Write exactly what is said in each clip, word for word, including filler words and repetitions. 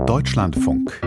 Deutschlandfunk.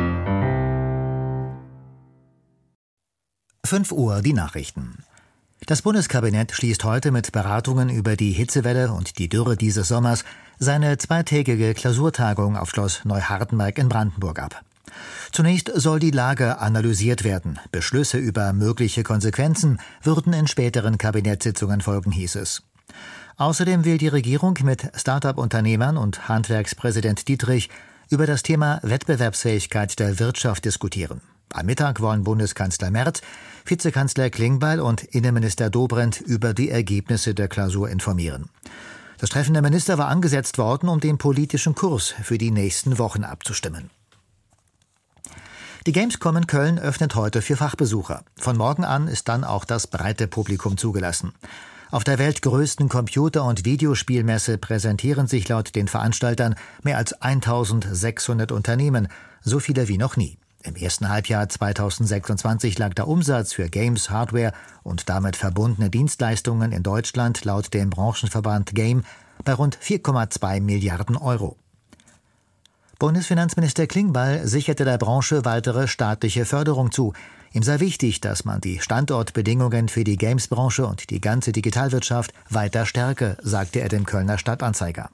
fünf Uhr, die Nachrichten. Das Bundeskabinett schließt heute mit Beratungen über die Hitzewelle und die Dürre dieses Sommers seine zweitägige Klausurtagung auf Schloss Neuhardenberg in Brandenburg ab. Zunächst soll die Lage analysiert werden. Beschlüsse über mögliche Konsequenzen würden in späteren Kabinettssitzungen folgen, hieß es. Außerdem will die Regierung mit Start-up-Unternehmern und Handwerkspräsident Dietrich über das Thema Wettbewerbsfähigkeit der Wirtschaft diskutieren. Am Mittag wollen Bundeskanzler Merz, Vizekanzler Klingbeil und Innenminister Dobrindt über die Ergebnisse der Klausur informieren. Das Treffen der Minister war angesetzt worden, um den politischen Kurs für die nächsten Wochen abzustimmen. Die Gamescom in Köln öffnet heute für Fachbesucher. Von morgen an ist dann auch das breite Publikum zugelassen. Auf der weltgrößten Computer- und Videospielmesse präsentieren sich laut den Veranstaltern mehr als eintausendsechshundert Unternehmen, so viele wie noch nie. Im ersten Halbjahr zweitausendsechsundzwanzig lag der Umsatz für Games, Hardware und damit verbundene Dienstleistungen in Deutschland laut dem Branchenverband Game bei rund vier Komma zwei Milliarden Euro. Bundesfinanzminister Klingbeil sicherte der Branche weitere staatliche Förderung zu. Ihm sei wichtig, dass man die Standortbedingungen für die Games-Branche und die ganze Digitalwirtschaft weiter stärke, sagte er dem Kölner Stadtanzeiger.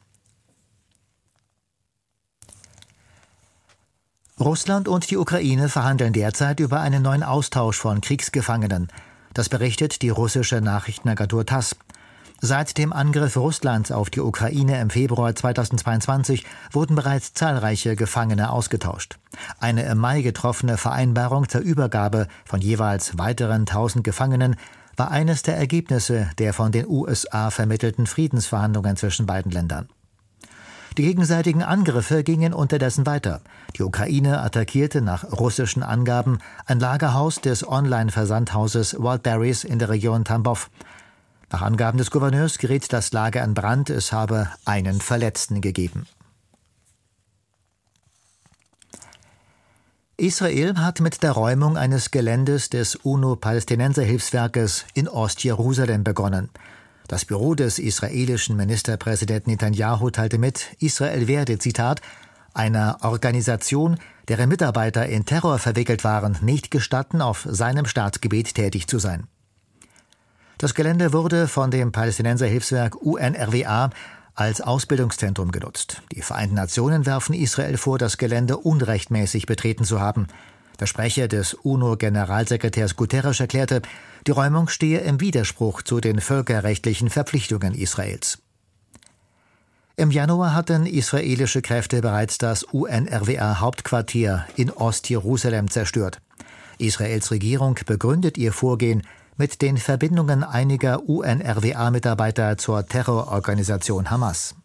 Russland und die Ukraine verhandeln derzeit über einen neuen Austausch von Kriegsgefangenen. Das berichtet die russische Nachrichtenagentur TASS. Seit dem Angriff Russlands auf die Ukraine im Februar zweitausendzweiundzwanzig wurden bereits zahlreiche Gefangene ausgetauscht. Eine im Mai getroffene Vereinbarung zur Übergabe von jeweils weiteren tausend Gefangenen war eines der Ergebnisse der von den U S A vermittelten Friedensverhandlungen zwischen beiden Ländern. Die gegenseitigen Angriffe gingen unterdessen weiter. Die Ukraine attackierte nach russischen Angaben ein Lagerhaus des Online-Versandhauses Wildberries in der Region Tambov. Nach Angaben des Gouverneurs geriet das Lager in Brand, es habe einen Verletzten gegeben. Israel hat mit der Räumung eines Geländes des UNO-Palästinenser-Hilfswerkes in Ostjerusalem begonnen. Das Büro des israelischen Ministerpräsidenten Netanyahu teilte mit, Israel werde, Zitat, einer Organisation, deren Mitarbeiter in Terror verwickelt waren, nicht gestatten, auf seinem Staatsgebiet tätig zu sein. Das Gelände wurde von dem Palästinenser-Hilfswerk U N R W A als Ausbildungszentrum genutzt. Die Vereinten Nationen werfen Israel vor, das Gelände unrechtmäßig betreten zu haben. Der Sprecher des UNO-Generalsekretärs Guterres erklärte, die Räumung stehe im Widerspruch zu den völkerrechtlichen Verpflichtungen Israels. Im Januar hatten israelische Kräfte bereits das U N R W A-Hauptquartier in Ostjerusalem zerstört. Israels Regierung begründet ihr Vorgehen mit den Verbindungen einiger U N R W A-Mitarbeiter zur Terrororganisation Hamas.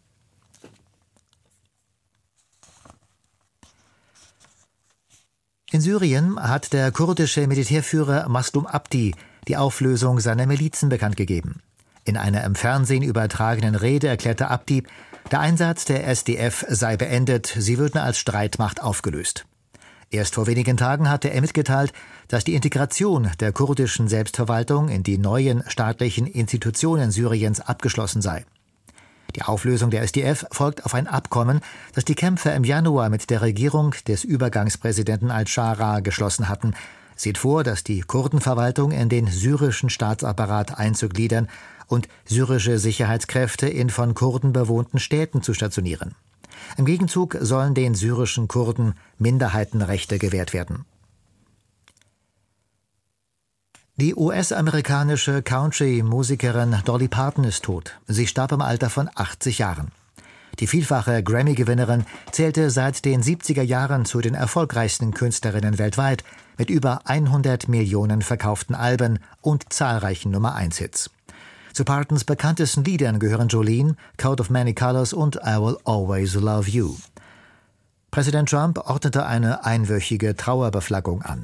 In Syrien hat der kurdische Militärführer Maslum Abdi die Auflösung seiner Milizen bekannt gegeben. In einer im Fernsehen übertragenen Rede erklärte Abdi, der Einsatz der S D F sei beendet, sie würden als Streitmacht aufgelöst. Erst vor wenigen Tagen hatte er mitgeteilt, dass die Integration der kurdischen Selbstverwaltung in die neuen staatlichen Institutionen Syriens abgeschlossen sei. Die Auflösung der S D F folgt auf ein Abkommen, das die Kämpfer im Januar mit der Regierung des Übergangspräsidenten al-Shara geschlossen hatten. Sieht vor, dass die Kurdenverwaltung in den syrischen Staatsapparat einzugliedern und syrische Sicherheitskräfte in von Kurden bewohnten Städten zu stationieren. Im Gegenzug sollen den syrischen Kurden Minderheitenrechte gewährt werden. Die U S-amerikanische Country-Musikerin Dolly Parton ist tot. Sie starb im Alter von achtzig Jahren. Die vielfache Grammy-Gewinnerin zählte seit den siebziger Jahren zu den erfolgreichsten Künstlerinnen weltweit mit über hundert Millionen verkauften Alben und zahlreichen Nummer-eins-Hits. Zu Partons bekanntesten Liedern gehören Jolene, Coat of Many Colors und I Will Always Love You. Präsident Trump ordnete eine einwöchige Trauerbeflaggung an.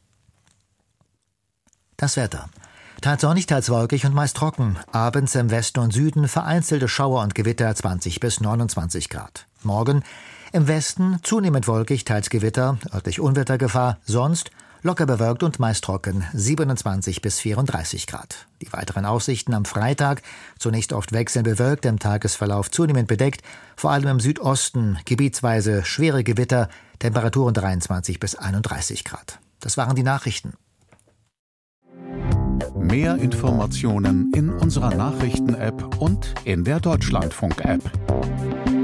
Das Wetter. Teils sonnig, teils wolkig und meist trocken. Abends im Westen und Süden vereinzelte Schauer und Gewitter zwanzig bis neunundzwanzig Grad. Morgen im Westen zunehmend wolkig, teils Gewitter, örtlich Unwettergefahr, sonst Locker bewölkt und meist trocken, siebenundzwanzig bis vierunddreißig Grad. Die weiteren Aussichten am Freitag: zunächst oft wechselnd bewölkt, im Tagesverlauf zunehmend bedeckt, vor allem im Südosten gebietsweise schwere Gewitter, Temperaturen dreiundzwanzig bis einunddreißig Grad. Das waren die Nachrichten. Mehr Informationen in unserer Nachrichten-App und in der Deutschlandfunk-App.